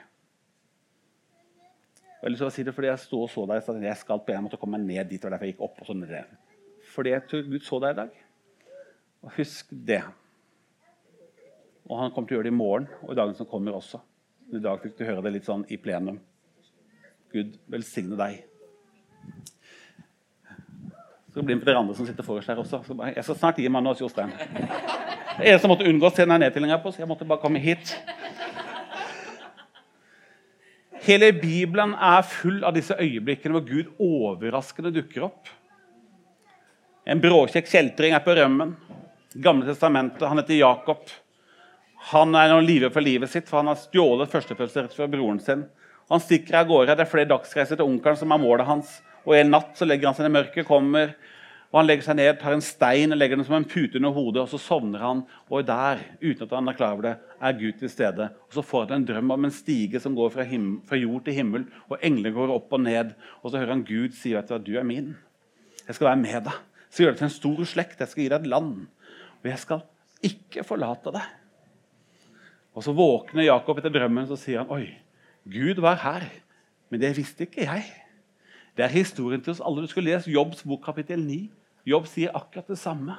Jeg har lyst til å si det fordi jeg stod og så deg, så jeg skal på en måte komme ned dit, og derfor jeg gikk opp og sånn ned. Fordi jeg tror Gud så deg i dag. Og husk det. Og han kommer til å gjøre det i morgen, og i dagen som kommer også. I dag fikk du høre det litt sånn i plenum. Gud velsigne deg. Så det blir med dere andre som sitter forrest her også. Jeg skal snart gi meg nå, Jostein. Det er det som måtte unngå å se denne nedtellingen på, så jeg måtte bare komme hit. Hele Bibelen er full av disse øyeblikkene hvor Gud overraskende dukker opp. En bråkjekk kjeltring er på rømmen. Gamle testamentet, han heter Jakob. Han er nå livet for livet sitt, for han har stjålet førstefødselsrett fra broren sin. Han stikker av gårde, det er flere dagsreiser til onkelen som er målet hans. Og en natt så legger han seg i mørket, kommer, og han legger seg ned, tar en stein og legger den som en pute under hodet, og så sovner han, og der, uten at han er klar over det, er Gud til stede. Og så får han en drøm om en stige som går fra jord til himmel, og engler går opp og ned, og så hører han Gud si, vet du hva, du er min. Jeg skal være med deg. Så gjør det til en stor slekt, jeg skal gi deg et land, og jeg skal ikke forlate deg. Og så våkner Jakob etter drømmen, så sier han, oi, Gud var her, men det visste ikke jeg. Det er historien til oss alle. Du skal lese Jobbs bok kapittel 9. Jobb sier akkurat det samme.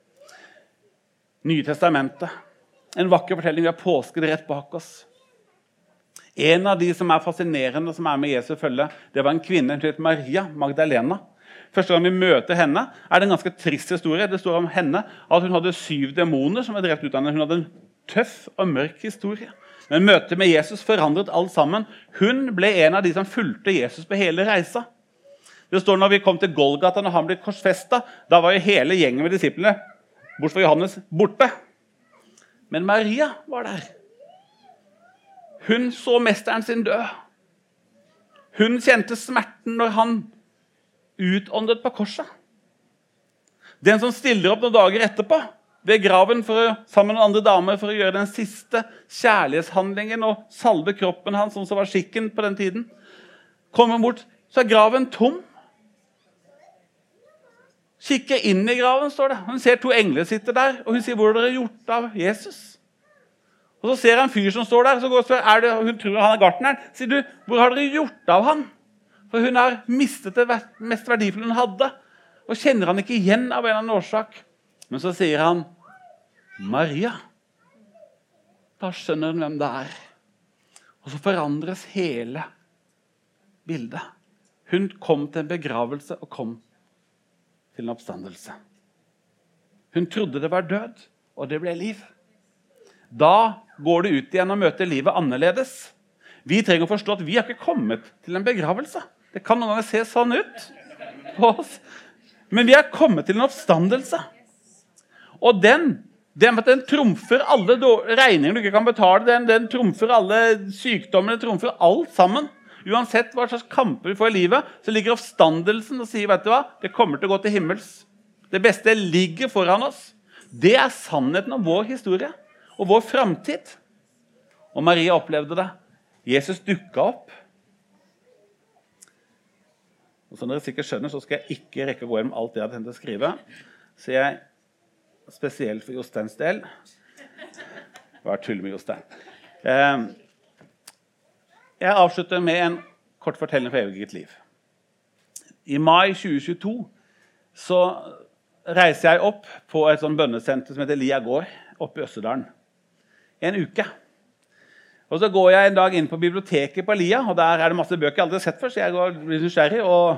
Nye testamentet. En vakker fortelling, vi har påsken rett bak oss. En av de som er fascinerende, som er med Jesu følge, det var en kvinne, hun heter Maria Magdalena. Første gang vi møter henne, er det en ganske trist historie. Det står om henne at hun hadde 7 demoner som var drevet ut av henne. Hun hadde en tøff og mørk historie. Men møtet med Jesus forandret alt sammen. Hun ble en av de som fulgte Jesus på hele reisa. Det står når vi kom til Golgata, når han ble korsfestet, da var jo hele gjengen med disiplene, bortsett fra Johannes, borte. Men Maria var der. Hun så mesteren sin dø. Hun kjente smerten når han utåndet på korset. Den som stiller opp noen dager etterpå, ved graven sammen med andre damer for å gjøre den siste kjærlighetshandlingen og salve kroppen hans, som var skikken på den tiden, kommer bort, så er graven tom. Kikker inn i graven, står det. Hun ser 2 engler sitte der, og hun sier, hvor har dere gjort av Jesus? Og så ser han en fyr som står der, så går og spør, hun tror han er gartneren, sier du, hvor har dere gjort av han? For hun har mistet det mest verdifulle hun hadde, og kjenner han ikke igjen av en eller annen årsak. Men så sier han, Maria. Da skjønner hun hvem det er. Og så forandres hele bildet. Hun kom til en begravelse og kom til en oppstandelse. Hun trodde det var død, og det ble liv. Da går det ut igjen og møter livet annerledes. Vi trenger å forstå at vi har ikke kommet til en begravelse. Det kan noen ganger se sånn ut på oss. Men vi har kommet til en oppstandelse. Og den trumfer alle regninger du ikke kan betale, den trumfer alle sykdommer, den trumfer alt sammen. Uansett hva slags kamper vi får i livet, så ligger oppstandelsen og sier, vet du hva, det kommer til å gå til himmels. Det beste ligger foran oss. Det er sannheten om vår historie og vår fremtid. Og Maria opplevde det. Jesus dukket opp. Og som dere sikkert skjønner, så skal jeg ikke rekke å gå gjennom alt det jeg hadde tenkt å skrive. Så jeg spesielt for Josteins del. Bare tull med Jostein. Jeg avslutter med en kort fortelling for eget liv. I mai 2022 så reiser jeg opp på et sånt bønnesenter som heter Lia Gård, oppe i Østerdalen. En uke. Og så går jeg en dag inn på biblioteket på Lia, og der er det masse bøker jeg aldri har sett før, så jeg blir nysgjerrig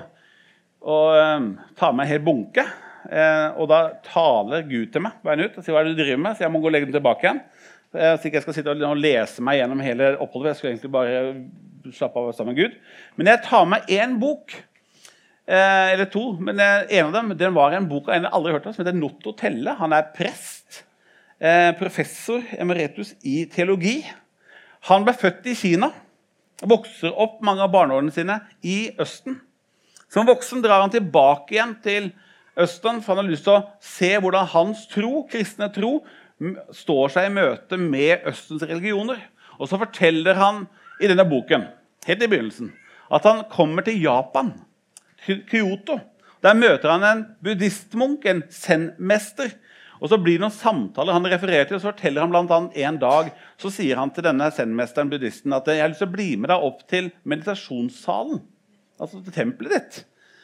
og tar meg en hel bunke. Og da taler Gud til meg, veien ut, og sier hva er det du driver med, så jeg må gå og legge den tilbake igjen. Så jeg skal sitte og lese meg gjennom hele oppholdet, jeg skulle egentlig bare slappe av sammen med Gud. Men jeg tar meg en bok, eller 2, men en av dem, den var en bok av en jeg aldri har hørt om, som heter Notto Telle. Han er prest, professor emeritus i teologi. Han ble født i Kina, vokser opp mange av barneårene sine i Østen. Som voksen drar han tilbake igjen til Østen, for han har lyst til å se hvordan hans tro, kristne tro, står seg i møte med Østens religioner. Og så forteller han i denne boken, helt i begynnelsen, at han kommer til Japan, Kyoto. Der møter han en buddhistmunk, en zen-mester. Og så blir det noen samtaler han refererer til, og så forteller han blant annet en dag, så sier han til denne zen-mesteren, buddhisten, at jeg har lyst til å bli med deg opp til meditasjonssalen, altså til tempelet ditt.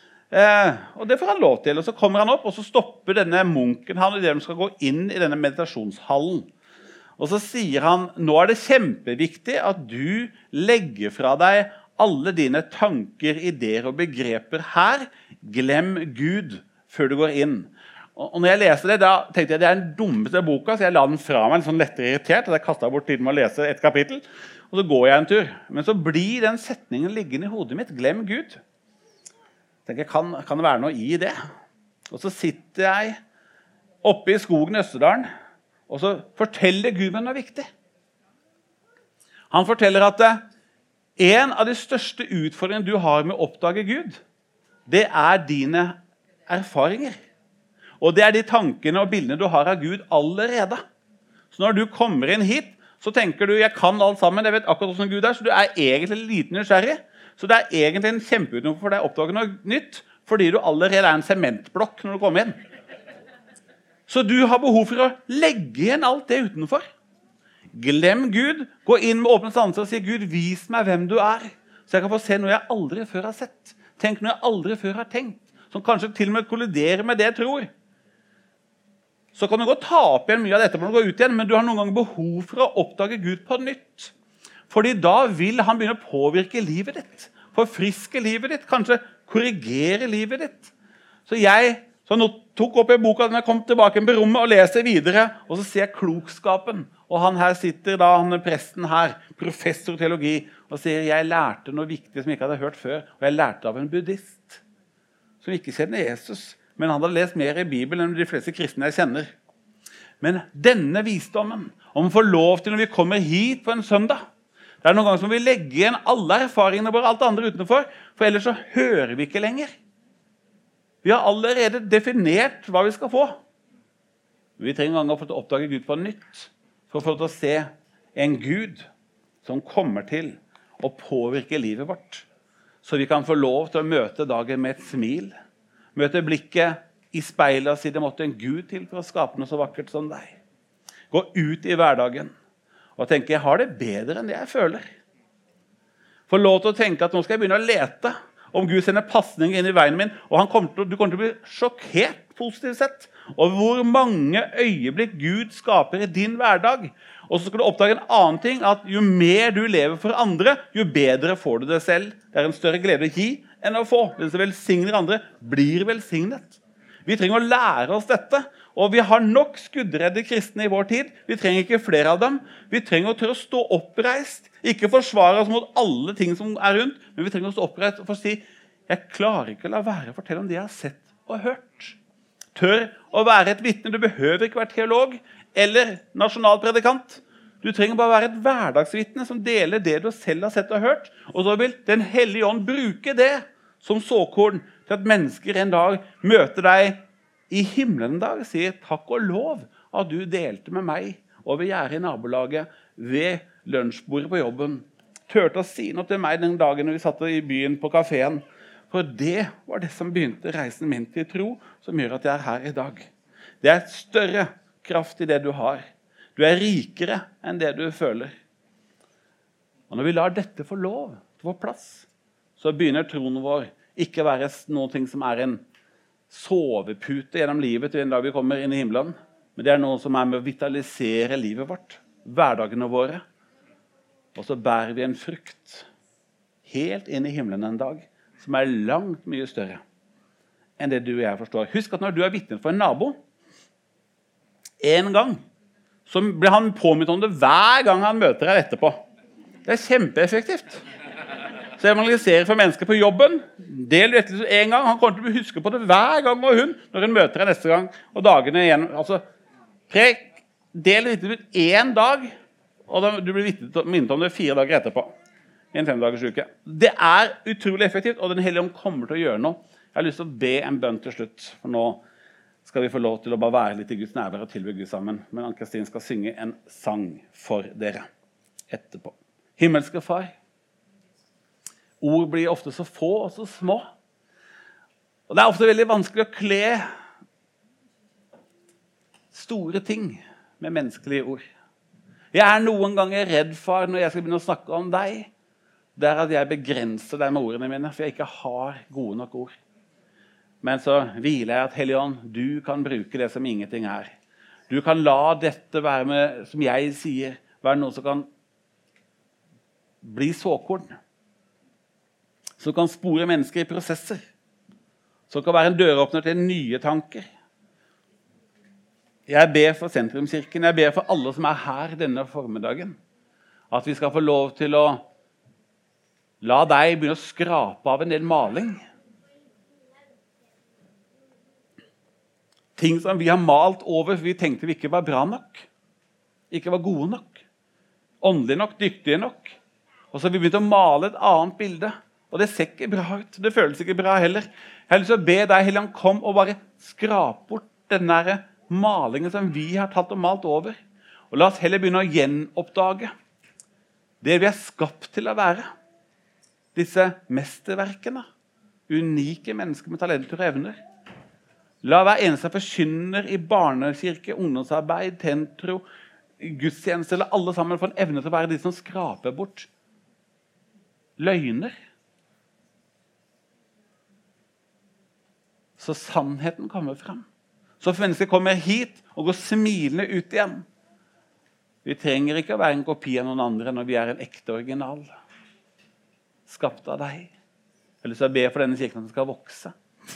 Og det får han lov til, og så kommer han opp, og så stopper denne munken han i det de skal gå inn i denne meditasjonshallen. Og så sier han, nå er det kjempeviktig at du legger fra deg alle dine tanker, ideer og begreper her. Glem Gud før du går inn. Og når jeg leste det, da tenkte jeg det er den dummeste boka, så jeg la den fra meg sånn lettere irritert, og jeg kastet bort tiden med å lese et kapittel, og så går jeg en tur. Men så blir den setningen liggende i hodet mitt, glem Gud. Jeg tenker, kan det være noe i det? Og så sitter jeg oppe i skogen i Østerdalen, og så forteller Gud meg noe viktig. Han forteller at en av de største utfordringene du har med å oppdage Gud, det er dine erfaringer. Og det er de tankene og bildene du har av Gud allerede. Så når du kommer inn hit, så tenker du, jeg kan alt sammen, jeg vet akkurat hvordan Gud er, så du er egentlig liten nysgjerrig. Så det er egentlig en kjempeutfordring for deg å oppdage noe nytt, fordi du allerede er en sementblokk når du kommer inn. Så du har behov for å legge igjen alt det utenfor. Glem Gud, gå inn med åpne sanser og si, Gud, vis meg hvem du er, så jeg kan få se noe jeg aldri før har sett. Tenk noe jeg aldri før har tenkt, som kanskje til og med kolliderer med det jeg tror. Så kan du gå og ta opp igjen mye av dette når du går ut igjen, men du har noen ganger behov for å oppdage Gud på nytt. Fordi da vil han begynne å påvirke livet ditt, forfriske livet ditt, kanskje korrigere livet ditt. Så jeg nå tok opp en boka, når jeg kom tilbake på rommet og leser videre, og så ser jeg klokskapen. Og han her sitter da, han er presten her, professor i teologi, og sier, jeg lærte noe viktig som jeg ikke hadde hørt før, og jeg lærte av en buddhist, som ikke kjenner Jesus, men han hadde lest mer i Bibelen enn de fleste kristne jeg kjenner. Men denne visdommen, om å få lov til når vi kommer hit på en søndag, det er noen ganger som vi legger igjen alle erfaringene våre, alt det andre utenfor, for ellers så hører vi ikke lenger. Vi har allerede definert hva vi skal få. Vi trenger ganger å få til å oppdage Gud på nytt, for å få til å se en Gud som kommer til å påvirke livet vårt, så vi kan få lov til å møte dagen med et smil, møte blikket i speilet og si det måtte en Gud til for å skape noe så vakkert som deg. Gå ut i hverdagen og tenke, jeg har det bedre enn det jeg føler. Få lov til å tenke at nå skal jeg begynne å lete om Gud sender passning inn i veien min, og du kommer til å bli sjokkert positivt sett, og hvor mange øyeblikk Gud skaper i din hverdag. Og så skal du oppdage en annen ting, at jo mer du lever for andre, jo bedre får du det selv. Det er en større glede å gi enn å få. Den som velsigner andre, blir velsignet. Vi trenger å lære oss dette, og vi har nok skuddredde kristne i vår tid. Vi trenger ikke flere av dem. Vi trenger å tørre å stå oppreist, ikke forsvare oss mot alle ting som er rundt, men vi trenger å stå oppreist og få si, jeg klarer ikke å la være å fortelle om det jeg har sett og hørt. Tør å være et vitne. Du behøver ikke være teolog eller nasjonalpredikant. Du trenger bare være et hverdagsvitne som deler det du selv har sett og hørt, og så vil Den hellige ånd bruke det som såkorn til at mennesker en dag møter deg i himmelen en dag og sier takk og lov at du delte med meg over gjerdet i nabolaget ved lunsjbordet på jobben. Tørte å si noe til meg den dagen vi satt i byen på kaféen. For det var det som begynte reisen min til tro, som gjør at jeg er her i dag. Det er et større kraft i det du har. Du er rikere enn det du føler. Og når vi lar dette få lov til å få plass, så begynner troen vår ikke være noe som er en sovepute gjennom livet til en dag vi kommer inn i himmelen, men det er noe som er med å vitalisere livet vårt, hverdagene våre. Og så bærer vi en frukt helt inn i himmelen en dag, som er langt mye større enn det du og jeg forstår. Husk at når du er vitne for en nabo, en gang, så blir han påminnet om det hver gang han møter deg etterpå. Det er kjempeeffektivt. Så evangeliserer for mennesker på jobben, del etter en gang, han kommer til å huske på det hver gang og hun, når hun møter deg neste gang, og dagene igjen. Altså, del vitne ut en dag, og du blir minnet om det 4 dager etterpå. I en 5-dagers uke. Det er utrolig effektivt, og Den hellige ånd kommer til å gjøre noe Jeg har lyst til å be en bønn til slutt, for nå skal vi få lov til å bare være litt i Guds nærvær og tilbe Gud sammen. Men Ann-Kristin skal synge en sang for dere etterpå. Himmelske Far, ord blir ofte så få og så små. Og det er ofte veldig vanskelig å kle store ting med menneskelige ord. Jeg er noen ganger redd for, når jeg skal begynne å snakke om deg, det er at jeg begrenser deg med ordene mine, for jeg ikke har gode nok ord. Men så hviler jeg at Helligånd, du kan bruke det som ingenting er. Du kan la dette være med, som jeg sier, være noe som kan bli såkorn. Som kan spore mennesker i prosesser. Som kan være en døråpner til nye tanker. Jeg ber for Sentrumskirken, jeg ber for alle som er her denne formiddagen, at vi skal få lov til å la deg begynne å skrape av en del maling. Ting som vi har malt over, for vi tenkte vi ikke var bra nok. Ikke var gode nok. Åndelige nok, dyktige nok. Og så har vi begynt å male et annet bilde. Og det ser ikke bra ut. Det føles ikke bra heller. Jeg har lyst til å be deg, Helligånd, kom og bare skrap bort denne malingen som vi har tatt og malt over. Og la oss heller begynne å gjenoppdage det vi er skapt til å være. Disse mesterverkene. Unike mennesker med talenter og evner. La hver eneste forkynner i barnekirke, ungdomsarbeid, tentro, gudstjeneste, eller alle sammen få en evne til å være de som skraper bort løgner. Så sannheten kommer frem. Så mennesker kommer hit og går smilende ut igjen. Vi trenger ikke å være en kopi av noen andre når vi er en ekte original. Skapt av deg. Eller så be for denne kirken at den skal vokse.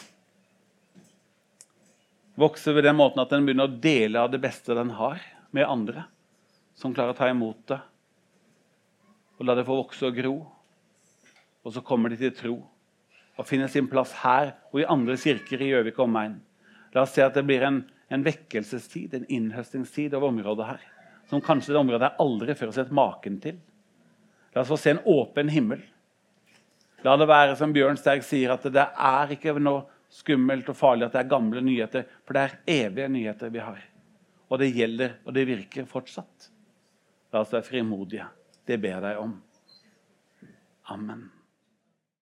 Vokse ved den måten at den begynner å dele av det beste den har med andre, som klarer å ta imot det. Og la det få vokse og gro. Og så kommer de til tro. Og finner sin plass her og i andre kirker i Gjøvik og omegn. La oss se at det blir en vekkelsestid, en innhøstningstid av området her. Som kanskje det området er aldri før sett maken til. La oss få se en åpen himmel. La det være som Bjørn Sterk sier, at det er ikke noe skummelt og farlig at det er gamle nyheter, for det er evige nyheter vi har. Og det gjelder, og det virker fortsatt. La oss være frimodige. Det ber jeg deg om. Amen.